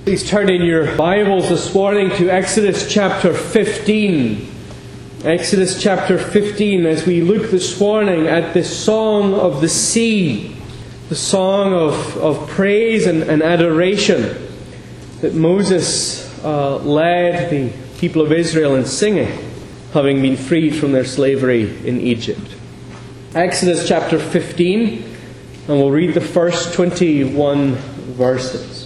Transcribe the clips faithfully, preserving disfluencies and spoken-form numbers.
Please turn in your Bibles this morning to Exodus chapter fifteen. Exodus chapter fifteen, as we look this morning at this song of the sea, the song of, of praise and, and adoration that Moses uh, led the people of Israel in singing, having been freed from their slavery in Egypt. Exodus chapter fifteen, and we'll read the first twenty-one verses.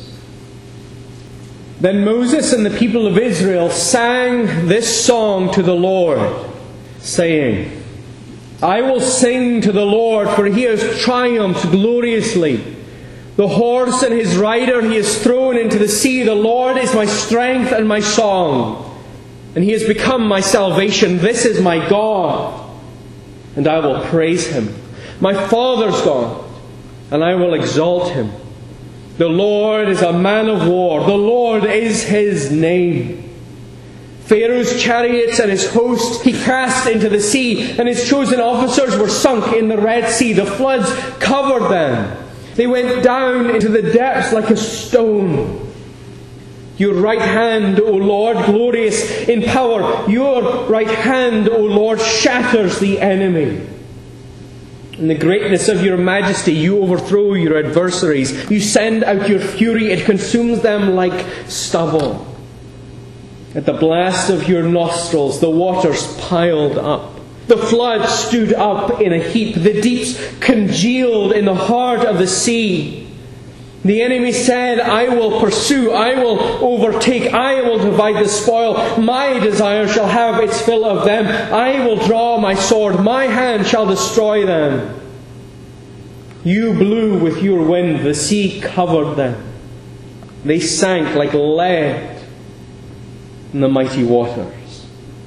Then Moses and the people of Israel sang this song to the Lord, saying, I will sing to the Lord, for he has triumphed gloriously. The horse and his rider he has thrown into the sea. The Lord is my strength and my song, and he has become my salvation. This is my God, and I will praise him. My father's God, and I will exalt him. The Lord is a man of war. The Lord is his name. Pharaoh's chariots and his host he cast into the sea, and his chosen officers were sunk in the Red Sea. The floods covered them. They went down into the depths like a stone. Your right hand, O Lord, glorious in power. Your right hand, O Lord, shatters the enemy. In the greatness of your majesty, you overthrow your adversaries. You send out your fury, it consumes them like stubble. At the blast of your nostrils, the waters piled up. The flood stood up in a heap. The deeps congealed in the heart of the sea. The enemy said, I will pursue, I will overtake, I will divide the spoil. My desire shall have its fill of them. I will draw my sword, my hand shall destroy them. You blew with your wind, the sea covered them. They sank like lead in the mighty waters.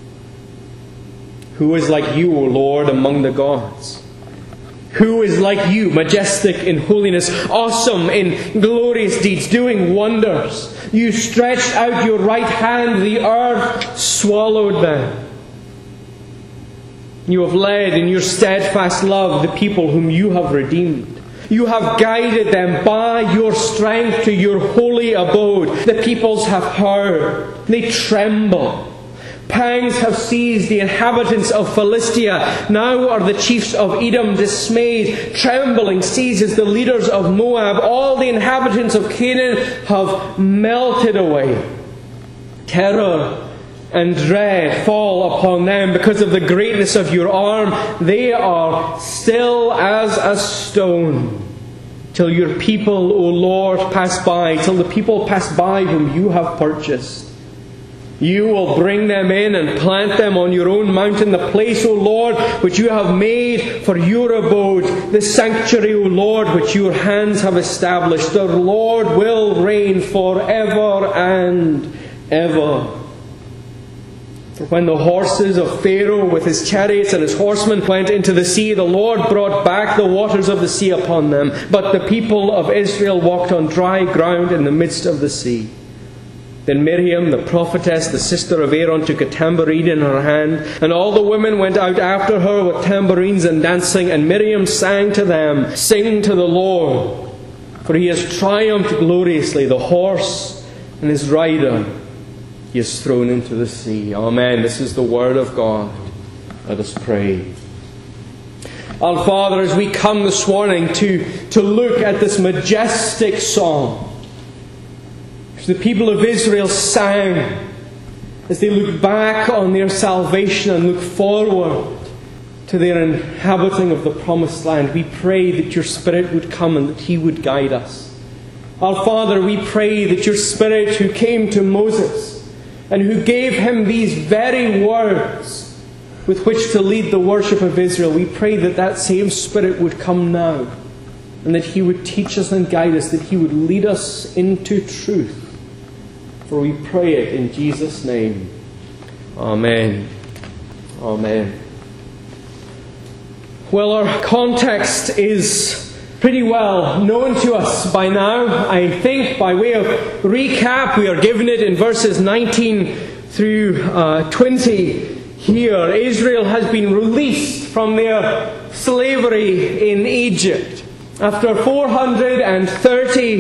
Who is like you, O Lord, among the gods? Who is like you, majestic in holiness, awesome in glorious deeds, doing wonders? You stretched out your right hand, the earth swallowed them. You have led in your steadfast love the people whom you have redeemed. You have guided them by your strength to your holy abode. The peoples have heard. They tremble. Pangs have seized the inhabitants of Philistia. Now are the chiefs of Edom dismayed. Trembling seizes the leaders of Moab. All the inhabitants of Canaan have melted away. Terror and dread fall upon them because of the greatness of your arm. They are still as a stone till your people, O Lord, pass by, till the people pass by whom you have purchased. You will bring them in and plant them on your own mountain, the place, O Lord, which you have made for your abode, the sanctuary, O Lord, which your hands have established. The Lord will reign forever and ever. For when the horses of Pharaoh with his chariots and his horsemen went into the sea, the Lord brought back the waters of the sea upon them. But the people of Israel walked on dry ground in the midst of the sea. Then Miriam, the prophetess, the sister of Aaron, took a tambourine in her hand, and all the women went out after her with tambourines and dancing. And Miriam sang to them, Sing to the Lord, for he has triumphed gloriously. The horse and his rider he has thrown into the sea. Amen. This is the word of God. Let us pray. Our Father, as we come this morning to, to look at this majestic song, the people of Israel sang as they look back on their salvation and look forward to their inhabiting of the promised land, we pray that your Spirit would come and that he would guide us. Our Father, we pray that your Spirit who came to Moses and who gave him these very words with which to lead the worship of Israel, we pray that that same Spirit would come now and that he would teach us and guide us, that he would lead us into truth. For we pray it in Jesus' name. Amen. Amen. Well, our context is pretty well known to us by now. I think by way of recap, we are given it in verses nineteen through uh, twenty here. Israel has been released from their slavery in Egypt. After four hundred thirty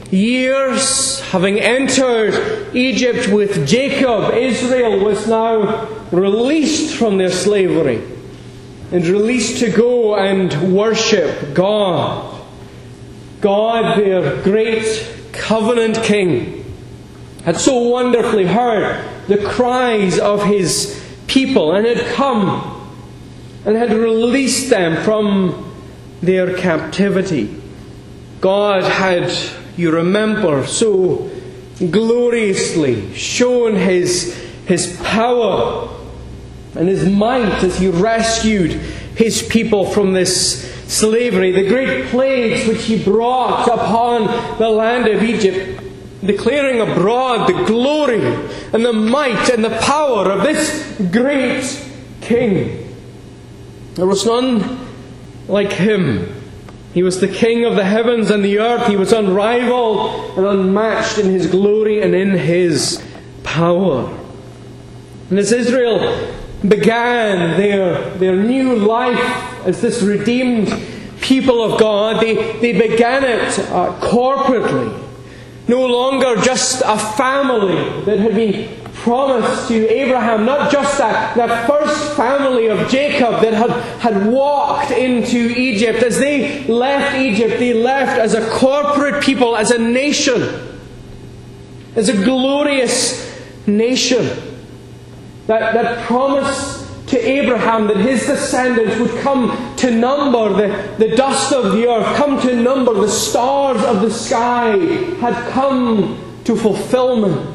years, having entered Egypt with Jacob, Israel was now released from their slavery and released to go and worship God. God, their great covenant King, had so wonderfully heard the cries of His people and had come and had released them from their captivity. God had, you remember, so gloriously shown His, His power and His might as He rescued His people from this slavery. The great plagues which He brought upon the land of Egypt, declaring abroad the glory and the might and the power of this great King. There was none like Him. He was the King of the heavens and the earth. He was unrivaled and unmatched in His glory and in His power. And as Israel began their, their new life as this redeemed people of God, they, they began it uh, corporately. No longer just a family that had been promised to Abraham, not just that, that first family of Jacob that had, had walked into Egypt. As they left Egypt, they left as a corporate people, as a nation, as a glorious nation that, that promised to Abraham that his descendants would come to number the, the dust of the earth, come to number the stars of the sky, had come to fulfillment.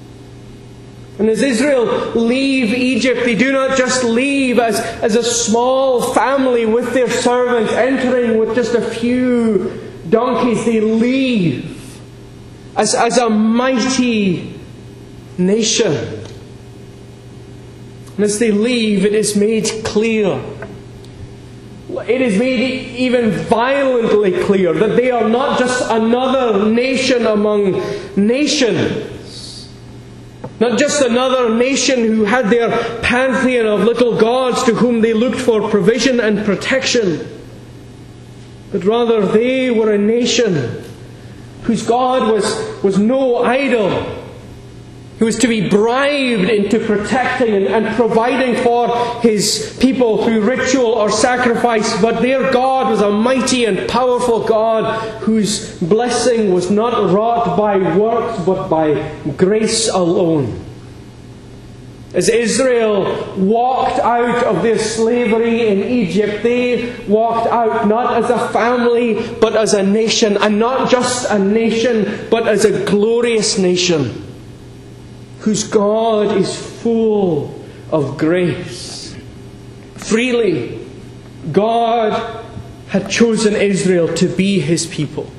And as Israel leave Egypt, they do not just leave as, as a small family with their servants, entering with just a few donkeys. They leave as, as a mighty nation. And as they leave, it is made clear, it is made even violently clear that they are not just another nation among nations, not just another nation who had their pantheon of little gods to whom they looked for provision and protection, but rather they were a nation whose God was, was no idol, who was to be bribed into protecting and, and providing for His people through ritual or sacrifice. But their God was a mighty and powerful God whose blessing was not wrought by works but by grace alone. As Israel walked out of their slavery in Egypt, they walked out not as a family but as a nation, and not just a nation but as a glorious nation whose God is full of grace. Freely, God had chosen Israel to be His people.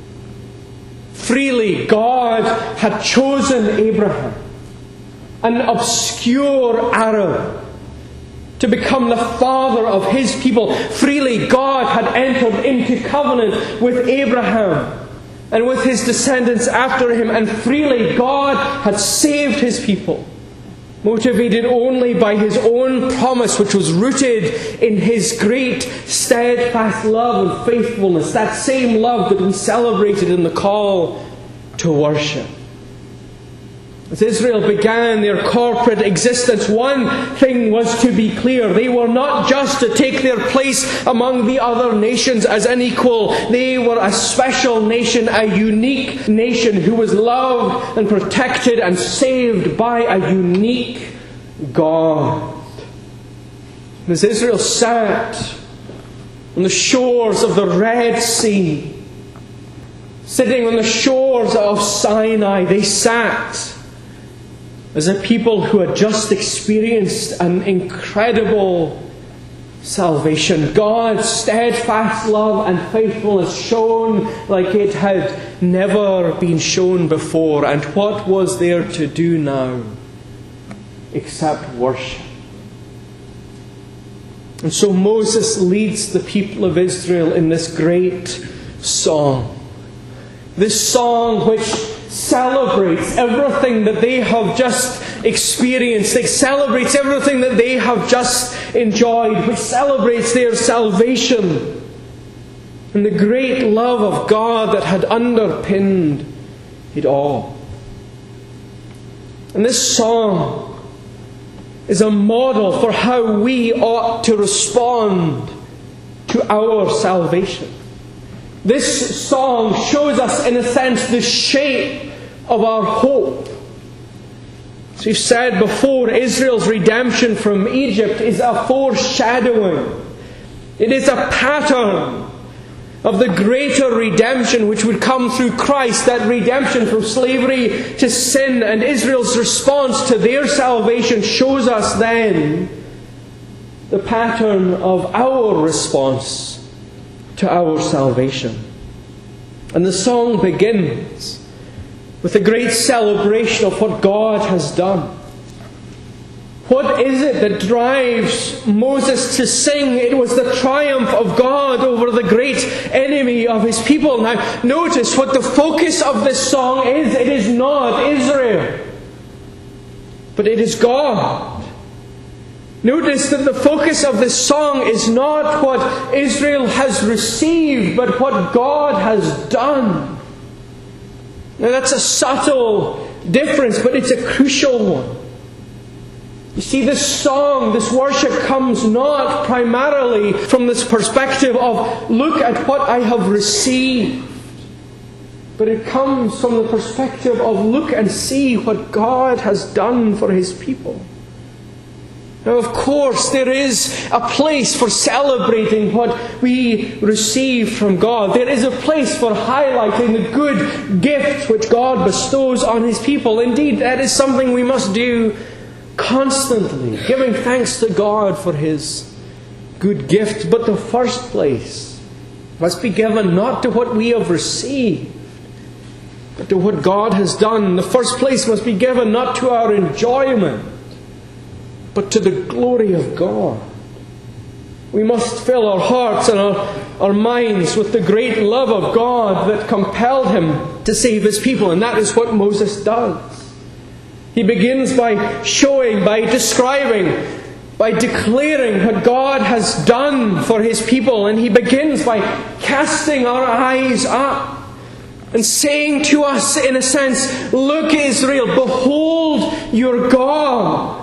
Freely, God had chosen Abraham, an obscure Arab, to become the father of His people. Freely, God had entered into covenant with Abraham and with his descendants after him, and freely God had saved His people, motivated only by His own promise, which was rooted in His great steadfast love and faithfulness, that same love that we celebrated in the call to worship. As Israel began their corporate existence, one thing was to be clear. They were not just to take their place among the other nations as an equal. They were a special nation, a unique nation who was loved and protected and saved by a unique God. And as Israel sat on the shores of the Red Sea, sitting on the shores of Sinai, they sat as a people who had just experienced an incredible salvation. God's steadfast love and faithfulness shown like it had never been shown before. And what was there to do now except worship? And so Moses leads the people of Israel in this great song. This song which celebrates everything that they have just experienced. It celebrates everything that they have just enjoyed, which celebrates their salvation and the great love of God that had underpinned it all. And this song is a model for how we ought to respond to our salvation. This song shows us, in a sense, the shape of our hope. As we've said before, Israel's redemption from Egypt is a foreshadowing. It is a pattern of the greater redemption which would come through Christ, that redemption from slavery to sin. And Israel's response to their salvation shows us then the pattern of our response to our salvation. And the song begins with a great celebration of what God has done. What is it that drives Moses to sing? It was the triumph of God over the great enemy of his people. Now, notice what the focus of this song is. It is not Israel, but it is God. Notice that the focus of this song is not what Israel has received, but what God has done. Now, that's a subtle difference, but it's a crucial one. You see, this song, this worship comes not primarily from this perspective of, look at what I have received. But it comes from the perspective of, look and see what God has done for His people. Now, of course, there is a place for celebrating what we receive from God. There is a place for highlighting the good gifts which God bestows on His people. Indeed, that is something we must do constantly, giving thanks to God for His good gift. But the first place must be given not to what we have received, but to what God has done. The first place must be given not to our enjoyment, but to the glory of God. We must fill our hearts and our, our minds with the great love of God that compelled Him to save His people. And that is what Moses does. He begins by showing, by describing, by declaring what God has done for His people. And He begins by casting our eyes up and saying to us, in a sense, look, Israel, behold your God.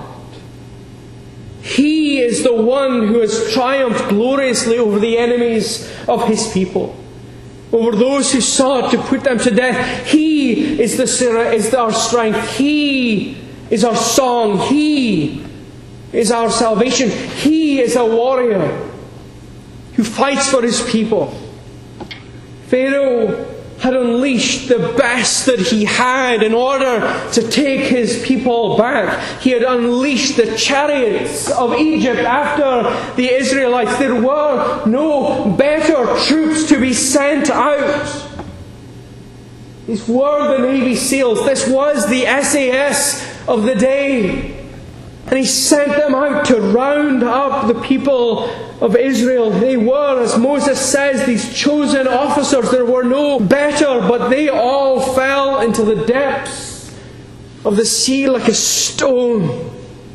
He is the one who has triumphed gloriously over the enemies of His people, over those who sought to put them to death. He is, the, is our strength. He is our song. He is our salvation. He is a warrior who fights for his people. Pharaoh had unleashed the best that he had in order to take his people back. He had unleashed the chariots of Egypt after the Israelites. There were no better troops to be sent out. These were the Navy SEALs. This was the S A S of the day. And he sent them out to round up the people of Israel. They were, as Moses says, these chosen officers. There were no better, but they all fell into the depths of the sea like a stone.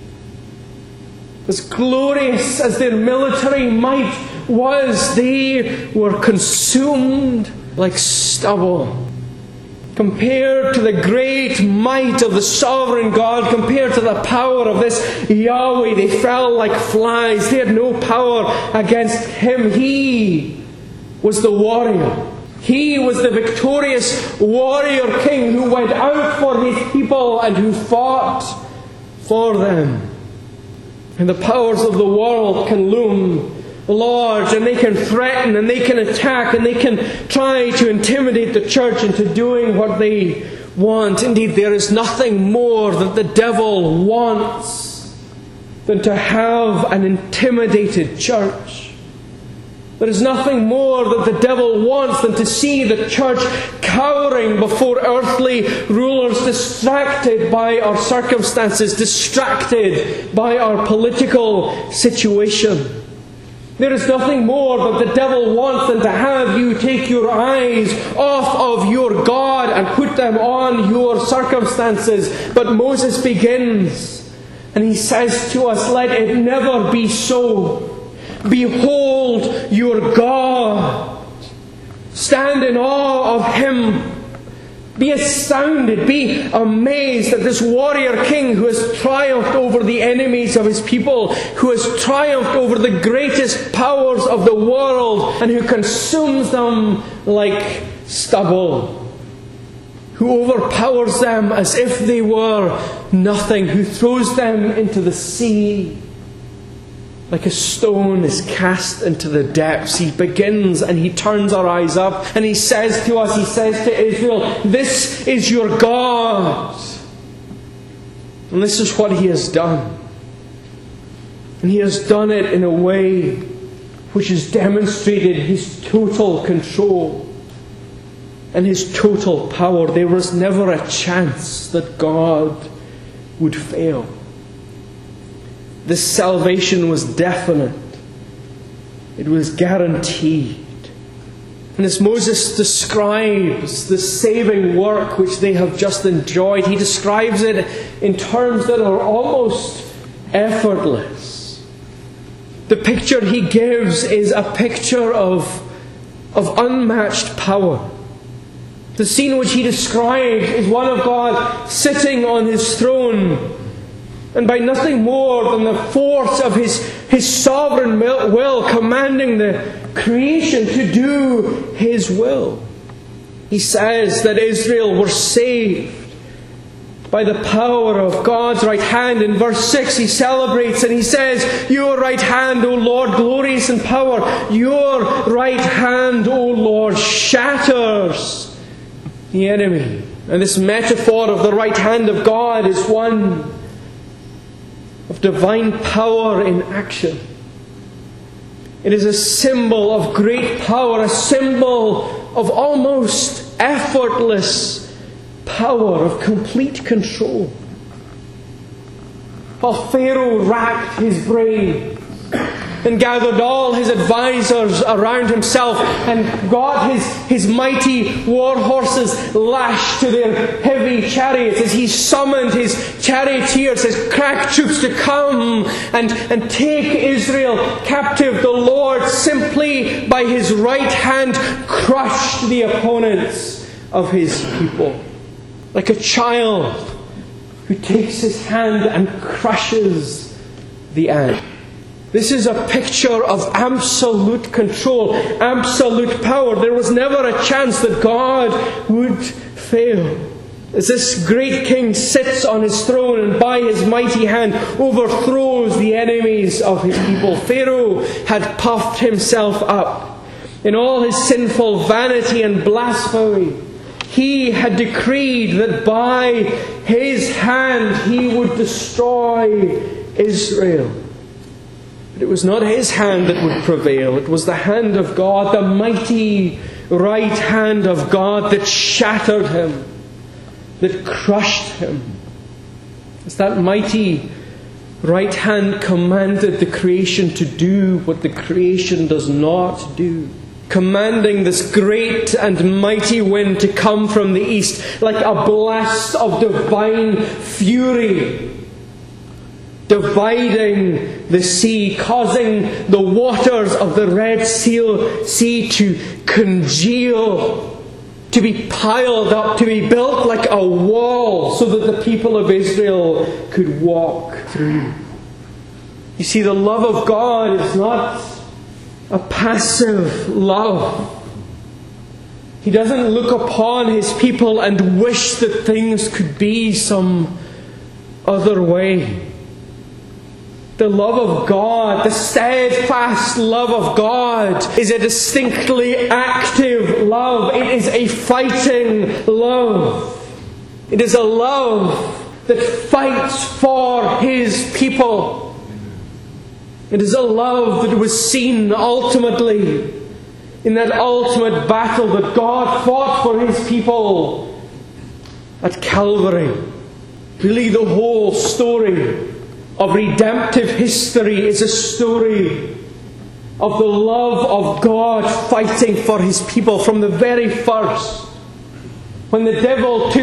As glorious as their military might was, they were consumed like stubble. Compared to the great might of the sovereign God, compared to the power of this Yahweh, they fell like flies. They had no power against Him. He was the warrior. He was the victorious warrior king who went out for His people and who fought for them. And the powers of the world can loom large, and they can threaten, and they can attack, and they can try to intimidate the church into doing what they want. Indeed, there is nothing more that the devil wants than to have an intimidated church. There is nothing more that the devil wants than to see the church cowering before earthly rulers, distracted by our circumstances, distracted by our political situation. There is nothing more that the devil wants than to have you take your eyes off of your God and put them on your circumstances. But Moses begins and he says to us, let it never be so. Behold your God. Stand in awe of Him. Be astounded, be amazed that this warrior king who has triumphed over the enemies of his people, who has triumphed over the greatest powers of the world, and who consumes them like stubble, who overpowers them as if they were nothing, who throws them into the sea like a stone is cast into the depths. He begins and he turns our eyes up and he says to us, he says to Israel, this is your God. And this is what he has done. And he has done it in a way which has demonstrated his total control and his total power. There was never a chance that God would fail. This salvation was definite. It was guaranteed. And as Moses describes the saving work which they have just enjoyed, he describes it in terms that are almost effortless. The picture he gives is a picture of, of unmatched power. The scene which he describes is one of God sitting on his throne, and by nothing more than the force of his, his sovereign will commanding the creation to do his will. He says that Israel were saved by the power of God's right hand. In verse six he celebrates and he says, your right hand, O Lord, glorious in power. Your right hand, O Lord, shatters the enemy. And this metaphor of the right hand of God is one of divine power in action. It is a symbol of great power, a symbol of almost effortless power, of complete control. While Pharaoh racked his brain and gathered all his advisors around himself and got his, his mighty war horses lashed to their heavy chariots, as he summoned his charioteers, his crack troops to come and, and take Israel captive, the Lord simply by his right hand crushed the opponents of his people. Like a child who takes his hand and crushes the ant. This is a picture of absolute control, absolute power. There was never a chance that God would fail. As this great king sits on his throne and by his mighty hand overthrows the enemies of his people. Pharaoh had puffed himself up in all his sinful vanity and blasphemy. He had decreed that by his hand he would destroy Israel. It was not his hand that would prevail. It was the hand of God, the mighty right hand of God that shattered him, that crushed him. As that mighty right hand commanded the creation to do what the creation does not do. Commanding this great and mighty wind to come from the east like a blast of divine fury, dividing the sea, causing the waters of the Red Sea to congeal, to be piled up, to be built like a wall so that the people of Israel could walk through. You see, the love of God is not a passive love. He doesn't look upon his people and wish that things could be some other way. The love of God, the steadfast love of God, is a distinctly active love. It is a fighting love. It is a love that fights for his people. It is a love that was seen ultimately in that ultimate battle that God fought for his people at Calvary. Really, the whole story of redemptive history is a story of the love of God fighting for his people from the very first. When the devil took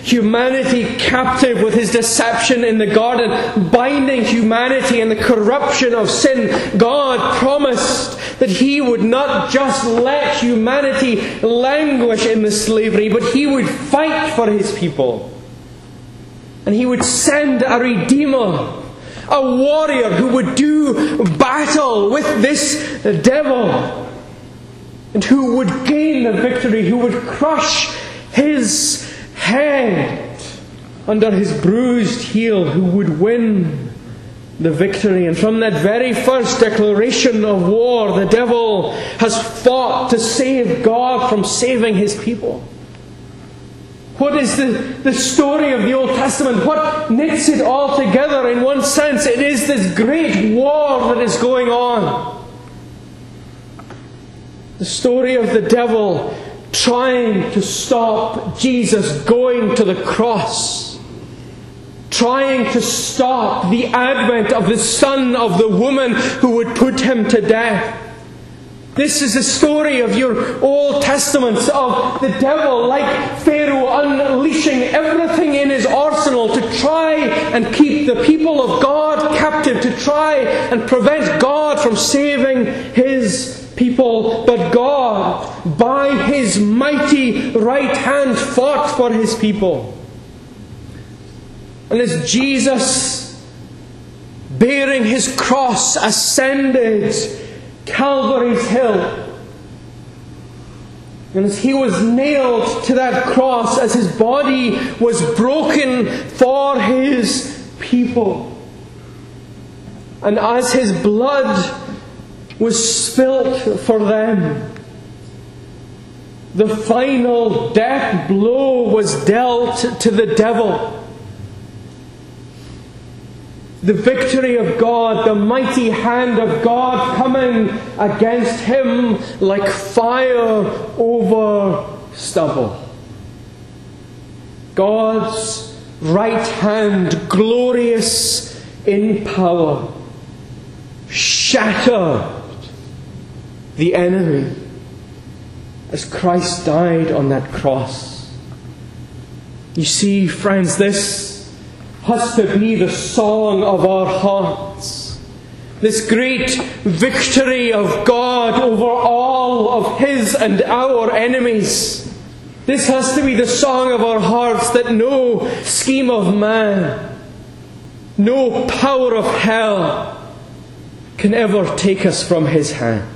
humanity captive with his deception in the garden, binding humanity in the corruption of sin, God promised that he would not just let humanity languish in the slavery, but he would fight for his people. And he would send a Redeemer, a warrior who would do battle with this devil, and who would gain the victory, who would crush his head under his bruised heel, who would win the victory. And from that very first declaration of war, the devil has fought to save God from saving his people. What is the, the story of the Old Testament? What knits it all together in one sense? It is this great war that is going on. The story of the devil trying to stop Jesus going to the cross. Trying to stop the advent of the son of the woman who would put him to death. This is the story of your Old Testament, of the devil, like Pharaoh, unleashing everything in his arsenal to try and keep the people of God captive, to try and prevent God from saving his people. But God, by his mighty right hand, fought for his people. And as Jesus, bearing his cross, ascended Calvary's hill, and as he was nailed to that cross, as his body was broken for his people, and as his blood was spilt for them, the final death blow was dealt to the devil. The victory of God, the mighty hand of God coming against him like fire over stubble. God's right hand, glorious in power, shattered the enemy as Christ died on that cross. You see, friends, this has to be the song of our hearts. This great victory of God over all of his and our enemies. This has to be the song of our hearts, that no scheme of man, no power of hell can ever take us from his hand.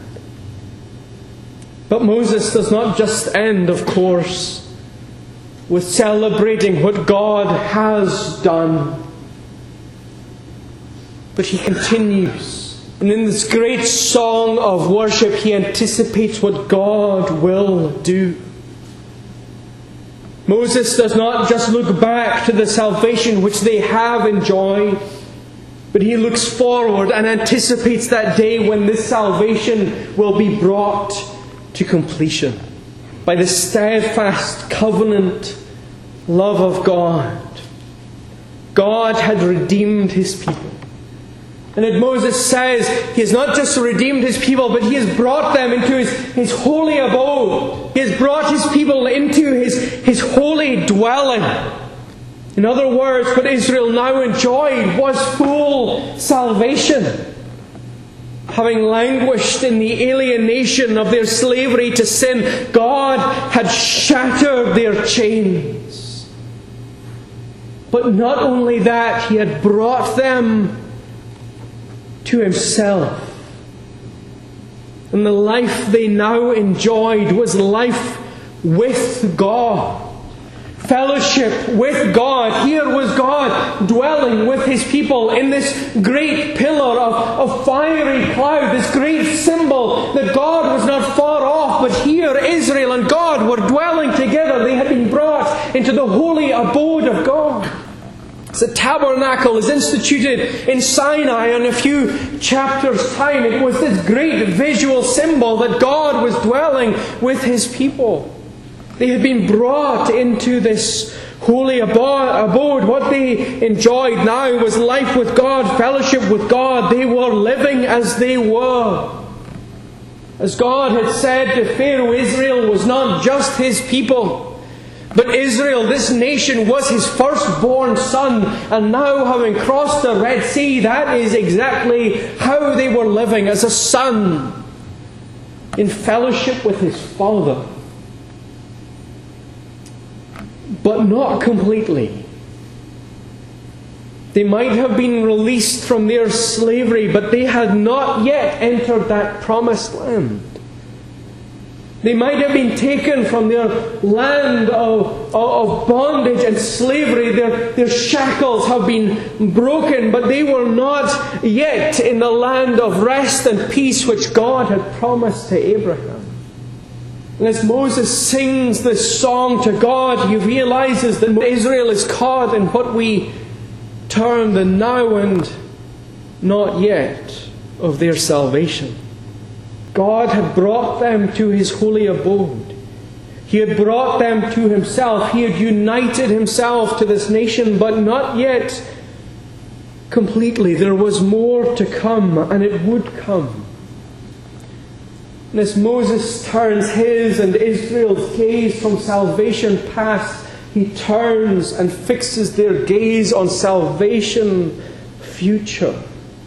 But Moses does not just end, of course, with celebrating what God has done. But he continues. And in this great song of worship, he anticipates what God will do. Moses does not just look back to the salvation which they have enjoyed, but he looks forward and anticipates that day when this salvation will be brought to completion by the steadfast covenant love of God. God had redeemed his people. And as Moses says, he has not just redeemed his people, but he has brought them into his, his holy abode. He has brought his people into his, his holy dwelling. In other words, what Israel now enjoyed was full salvation. Having languished in the alienation of their slavery to sin, God had shattered their chains. But not only that, he had brought them to himself. And the life they now enjoyed was life with God. Fellowship with God. Here was God dwelling with his people in this great pillar of, of fiery cloud, this great symbol that God was not far off, but here Israel and God were dwelling together. They had been brought into the holy abode of God. The tabernacle is instituted in Sinai in a few chapters' time. It was this great visual symbol that God was dwelling with his people. They had been brought into this holy abode. What they enjoyed now was life with God, fellowship with God. They were living as they were. As God had said to Pharaoh, Israel was not just his people, But Israel, this nation, was his firstborn son, and now having crossed the Red Sea, that is exactly how they were living, as a son, in fellowship with his father. But not completely. They might have been released from their slavery, but they had not yet entered that promised land. They might have been taken from their land of, of bondage and slavery. Their, their shackles have been broken, but they were not yet in the land of rest and peace which God had promised to Abraham. And as Moses sings this song to God, he realizes that Israel is caught in what we term the now and not yet of their salvation. God had brought them to his holy abode. He had brought them to himself. He had united himself to this nation, but not yet completely. There was more to come, and it would come. And as Moses turns his and Israel's gaze from salvation past, he turns and fixes their gaze on salvation future.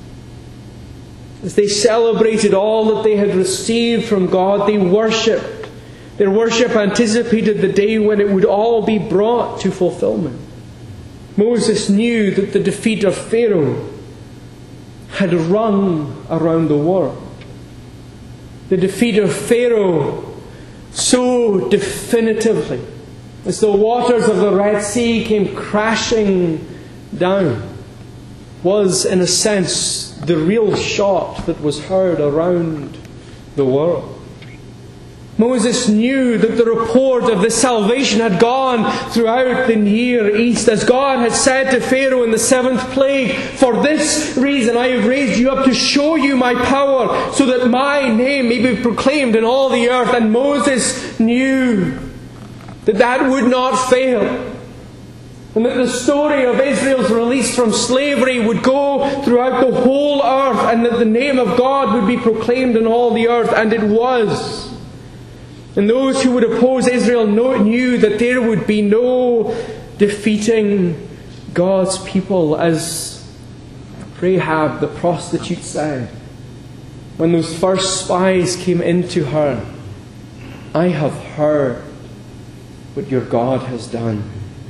As they celebrated all that they had received from God, they worshipped. Their worship anticipated the day when it would all be brought to fulfillment. Moses knew that the defeat of Pharaoh had rung around the world. The defeat of Pharaoh so definitively, as the waters of the Red Sea came crashing down, was in a sense the real shot that was heard around the world. Moses knew that the report of this salvation had gone throughout the Near East. As God had said to Pharaoh in the seventh plague, "For this reason I have raised you up to show you my power, so that my name may be proclaimed in all the earth." And Moses knew that that would not fail. And that the story of Israel's release from slavery would go throughout the whole earth, and that the name of God would be proclaimed in all the earth. And it was. And those who would oppose Israel knew that there would be no defeating God's people, as Rahab the prostitute said when those first spies came into her. "I have heard what your God has done."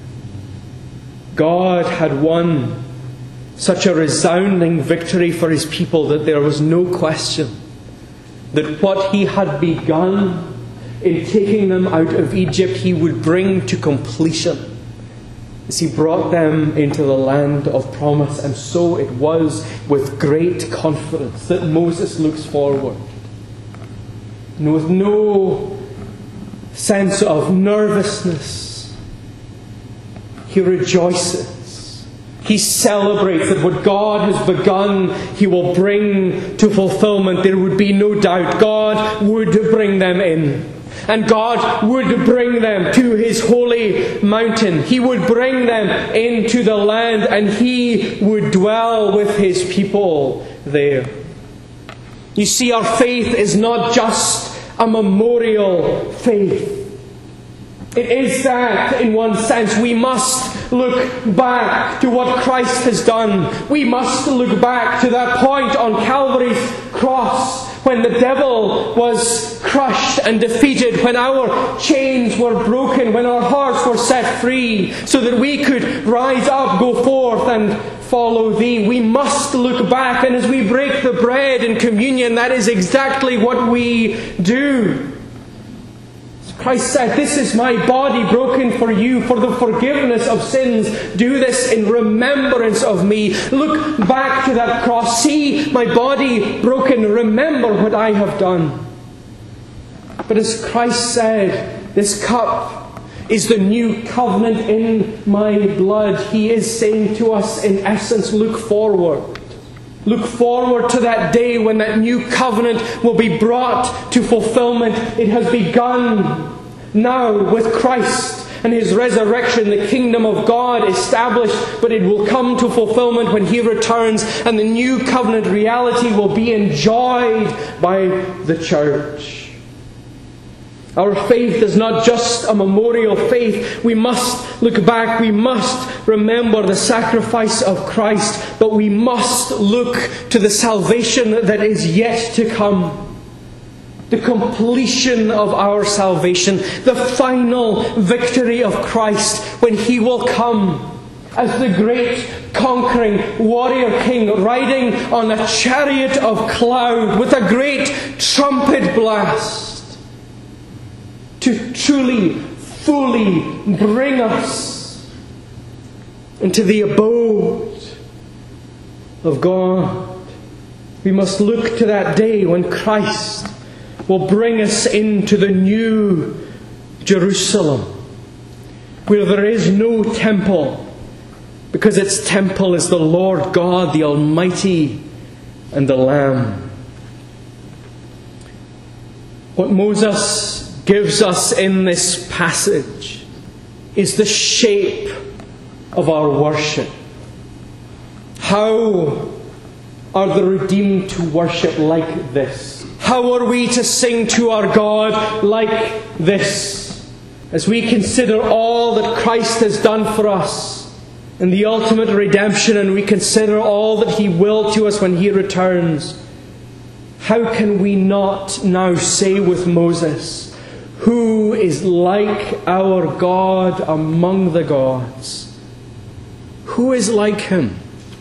God had won such a resounding victory for his people that there was no question that what he had begun in taking them out of Egypt, he would bring to completion as he brought them into the land of promise. And so it was with great confidence that Moses looks forward, and with no sense of nervousness, he rejoices. He celebrates that what God has begun, he will bring to fulfillment. There would be no doubt. God would bring them in. And God would bring them to his holy mountain. He would bring them into the land, and he would dwell with his people there. You see, our faith is not just a memorial faith. It is that, in one sense, we must look back to what Christ has done. We must look back to that point on Calvary's cross when the devil was crushed and defeated, when our chains were broken, when our hearts were set free, so that we could rise up, go forth and follow thee. We must look back, and as we break the bread in communion, that is exactly what we do. Christ said, "This is my body broken for you, for the forgiveness of sins. Do this in remembrance of me." Look back to that cross. See my body broken. Remember what I have done. But as Christ said, this cup is the new covenant in my blood. He is saying to us, in essence, look forward. Look forward to that day when that new covenant will be brought to fulfillment. It has begun now with Christ and his resurrection, the kingdom of God established, but it will come to fulfillment when he returns, and the new covenant reality will be enjoyed by the church. Our faith is not just a memorial faith. We must look back. We must remember the sacrifice of Christ. But we must look to the salvation that is yet to come. The completion of our salvation. The final victory of Christ when He will come as the great conquering warrior king riding on a chariot of cloud with a great trumpet blast to truly, fully bring us into the abode of God. We must look to that day when Christ will bring us into the new Jerusalem, where there is no temple, because its temple is the Lord God, the Almighty, and the Lamb. What Moses gives us in this passage is the shape of our worship. How are the redeemed to worship like this? How are we to sing to our God like this? As we consider all that Christ has done for us and the ultimate redemption, and we consider all that He will to us when He returns, how can we not now say with Moses, "Who is like our God among the gods?" Who is like Him?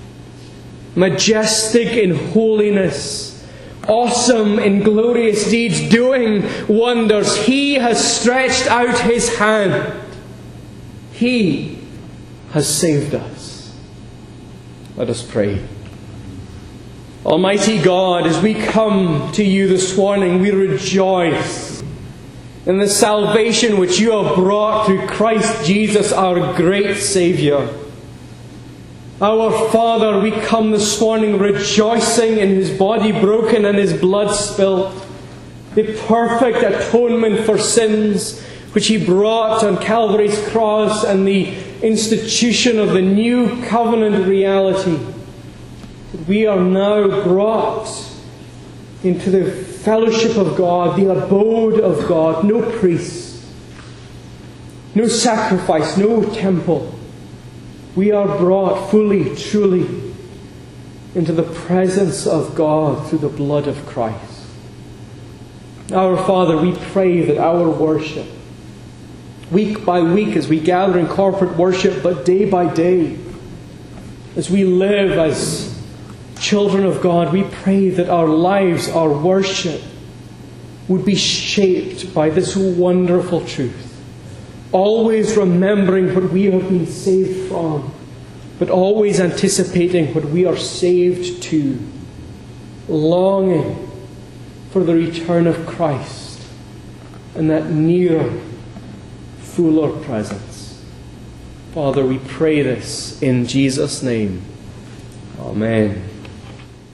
Majestic in holiness, awesome in glorious deeds, doing wonders. He has stretched out His hand. He has saved us. Let us pray. Almighty God, as we come to You this morning, we rejoice in the salvation which You have brought through Christ Jesus, our great Saviour. Our Father, we come this morning rejoicing in His body broken and His blood spilt, the perfect atonement for sins which He brought on Calvary's cross, and the institution of the new covenant reality. That we are now brought into the fellowship of God, the abode of God. No priest, no sacrifice, no temple. We are brought fully, truly into the presence of God through the blood of Christ. Our Father, we pray that our worship, week by week as we gather in corporate worship, but day by day, as we live as children of God, we pray that our lives, our worship, would be shaped by this wonderful truth. Always remembering what we have been saved from, but always anticipating what we are saved to. Longing for the return of Christ and that near, fuller presence. Father, we pray this in Jesus' name. Amen.